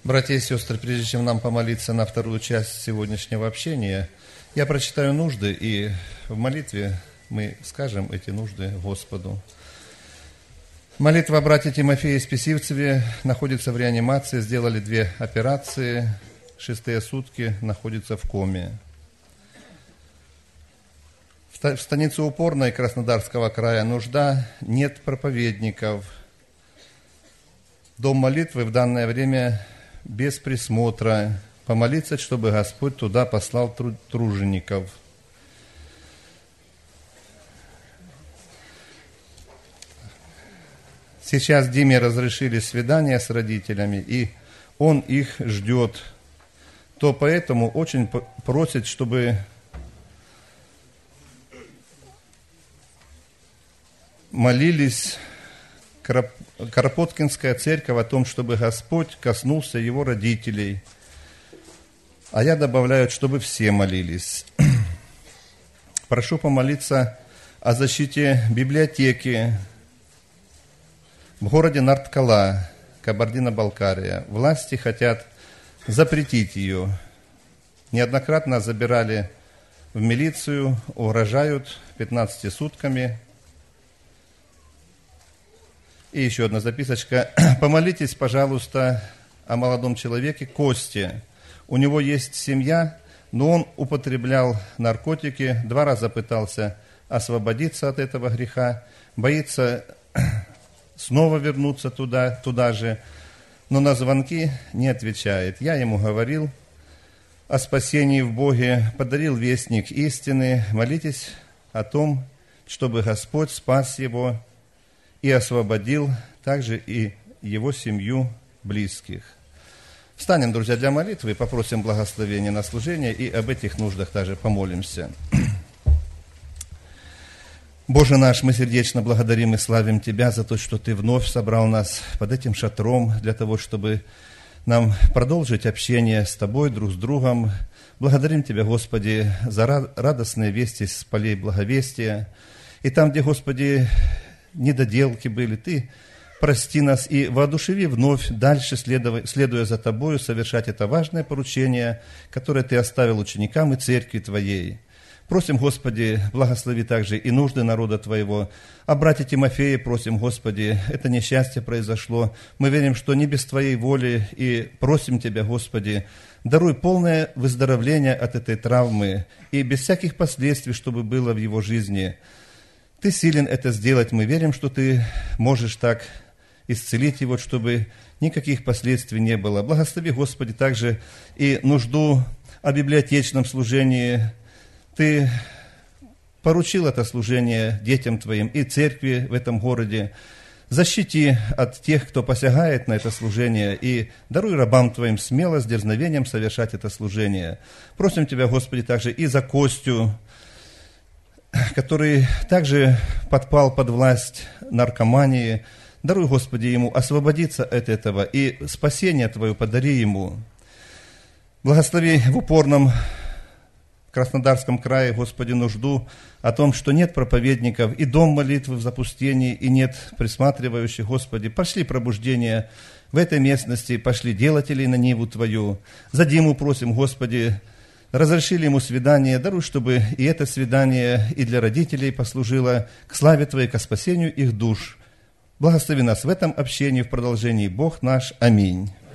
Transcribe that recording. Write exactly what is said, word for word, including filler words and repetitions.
Братья и сестры, прежде чем нам помолиться на вторую часть сегодняшнего общения, я прочитаю нужды, и в молитве мы скажем эти нужды Господу. Молитва братья Тимофея и Списивцеве находится в реанимации, сделали две операции, шестые сутки находится в коме. В станице Упорной Краснодарского края нужда, нет проповедников. Дом молитвы в данное время без присмотра. Помолиться, чтобы Господь туда послал тружеников. Сейчас Диме разрешили свидание с родителями, и он их ждет. То поэтому очень просит, чтобы молились Кропоткинская церковь о том, чтобы Господь коснулся его родителей. А я добавляю, чтобы все молились. Прошу помолиться о защите библиотеки в городе Нарткала, Кабардино-Балкария. Власти хотят запретить ее. Неоднократно забирали в милицию, угрожают пятнадцатью сутками. И еще одна записочка. Помолитесь, пожалуйста, о молодом человеке Косте. У него есть семья, но он употреблял наркотики, два раза пытался освободиться от этого греха, боится снова вернуться туда, туда же, но на звонки не отвечает. Я ему говорил о спасении в Боге, подарил вестник истины. Молитесь о том, чтобы Господь спас его и освободил также и его семью, близких. Встанем, друзья, для молитвы, попросим благословения на служение и об этих нуждах также помолимся. Боже наш, мы сердечно благодарим и славим Тебя за то, что Ты вновь собрал нас под этим шатром для того, чтобы нам продолжить общение с Тобой, друг с другом. Благодарим Тебя, Господи, за радостные вести с полей благовестия. И там, где, Господи, недоделки были, Ты прости нас и воодушеви вновь, дальше, следуя, следуя за Тобою, совершать это важное поручение, которое Ты оставил ученикам и церкви Твоей. Просим, Господи, благослови также и нужды народа Твоего. О брате Тимофее просим, Господи, это несчастье произошло. Мы верим, что не без Твоей воли, и просим Тебя, Господи, даруй полное выздоровление от этой травмы и без всяких последствий, чтобы было в его жизни. Ты силен это сделать, мы верим, что Ты можешь так исцелить его, чтобы никаких последствий не было. Благослови, Господи, также и нужду о библиотечном служении. Ты поручил это служение детям Твоим и церкви в этом городе. Защити от тех, кто посягает на это служение, и даруй рабам Твоим смелость, дерзновением совершать это служение. Просим Тебя, Господи, также и за Костю, который также подпал под власть наркомании. Даруй, Господи, ему освободиться от этого, и спасение Твое подари ему. Благослови в упорном Краснодарском крае, Господи, нужду о том, что нет проповедников, и дом молитвы в запустении, и нет присматривающих, Господи. Пошли пробуждение в этой местности, пошли делателей на ниву Твою. За Диму просим, Господи, разрешили ему свидание, даруй, чтобы и это свидание и для родителей послужило к славе Твоей, к спасению их душ. Благослови нас в этом общении, в продолжении, Бог наш. Аминь.